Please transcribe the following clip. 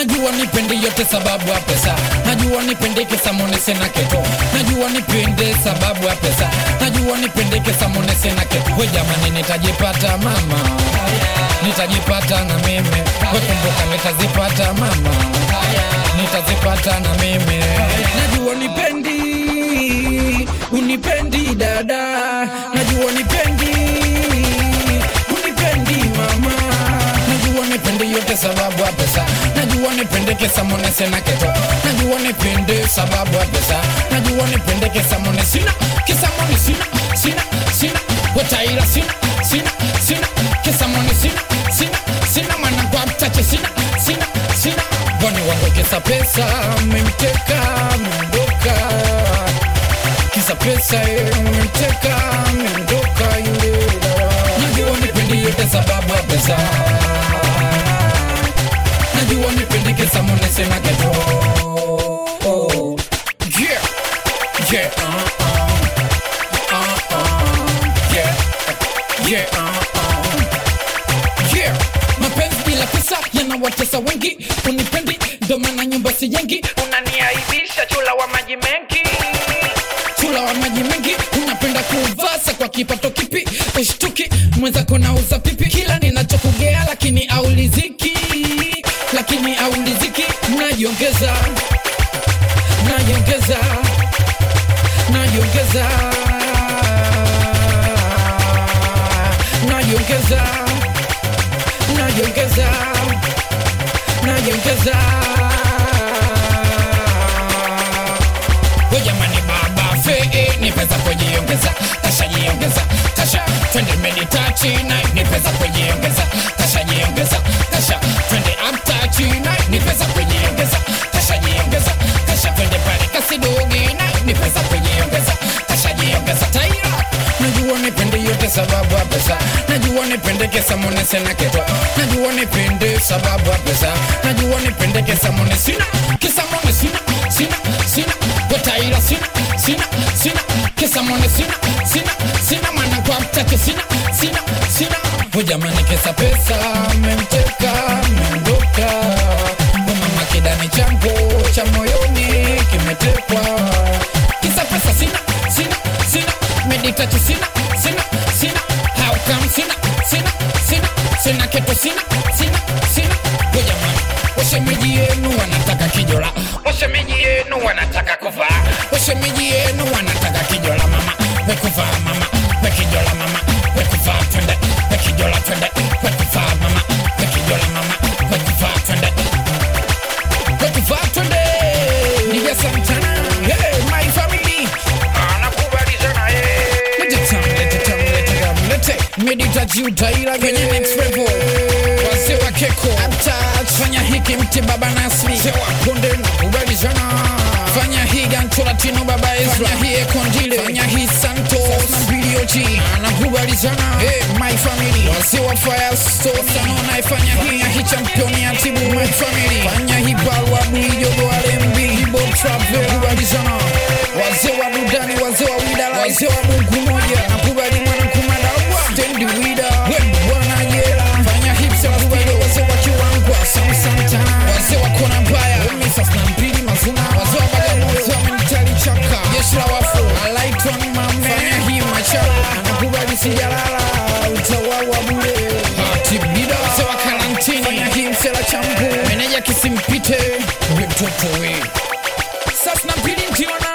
Najua nipende yote sababu ya pesa. Najua nipende kesa mone sena keto. Najua nipende sababu ya pesa. Najua nipende kesa mone sena keto. We jamani nitajipata mama, nitajipata na mimi. We kumbuka nitazipata mama, nitazipata na mimi. Najua nipendi, unipendi dada. Najua nipendi, unipendi mama. Najua nipende yote sababu ya pesa. Najua nipende kesa mone sena keto. Najua nipende sababu ya pesa. Najua nipende kesa mone sina. Kesa mone sina, sina, sina. Wataira sina, sina, sina. Kesa mone sina, sina, sina. Mana kwa mtache sina, sina, sina. Wani wangu kesa pesa, memteka, mendoka. Kisa pesa, memteka, mendoka yule. Najua nipende yote sababu ya pesa. Najua nipende kesa mone sena keto. Yeah, yeah, yeah, yeah, yeah. Mapenzi bila pesa yanawatesa wengi. Unipendi ndo maana nyumba sijengi. Unaniaibisha chula wa maji mengi, chula wa maji mengi. Unapenda kuvasa kwa kipato kipi? Ushtuki mwenzako nauza pipi. Kila ninachokugea lakini auliziki, lakini auliziki. Najiongeza, najiongeza, najiongeza, najiongeza, najiongeza, najiongeza. We jamani baba fe ni pesa kujiongeza. Kasha jiongeza, kasha twende meditachi night. Ni pesa kujiongeza, kasha jiongeza, kasha twende uptachi night. Ni pesa kujiongeza, kasha jiongeza, kasha twende pale kasidogi night. Ni pesa kujiongeza, kasha jiongeza. Taira najua nipende yote sababu ya pesa. Najua nipende kesa mone sena keto. Najua nipende sababu ya pesa. Najua nipende kesa mone sina. Kesa mone sina, sina, sina. Wataira sina, sina, sina. Kesa mone sina, sina, sina. Mana kwa mtache sina, sina, sina. We jamani kesa pesa, memteka, mendoka. We mama kidani changu cha moyoni kimetekwa. Kisa pesa sina, sina, sina. Meditachi sina, sina, sina. How come sina, sina, sina. Sina keto sina, sina, sina. We jamani washemeji yenu wanataka kijola. Washemeji yenu wanataka kufa. Washemeji yenu wanataka kijola mama. We kufa mama, we kijola mama. We kufa twende, we kijola twende. We kufa mama, we kijola mama. We kufa twende, we kufa twende. Nija Santana, hey my family. Anakubali sana hey. Lete meditaji utaira kwenye next level. Wase wa keko fanya hiki mti baba Nasri. Sewa konde na kubali sana. Fanya hii gantola tino baba Ezra. Fanya hii ekondile, fanya hii Santos na bilioji. Anakubali sana hey my family. Wase wa fire store sanona. Fanya hii ya hii championi ya timu my family. Fanya hii balwa bulijogo alembi. Hibo travel kubali sana. Wase wa dudani, wase wa widala, wase wa mungu moja. Nakubali mwana kumadawa stendi wida. Wana jela fanya hips ya kubali. Wase wa kiwangwa samsanta. Wase wa kona mbaya Misas na mpili mazuna. Wase wa bagamoyo, wase wa mentali chaka. Yeshra wafu alaitwa mame. Fanya hii machala. Nakubali sijalala utawawa bule. Hatibida wase wa karantini. Fanya hii msela chambu. Meneja kisimpite we mtoto we. Sas na mpili ntiwana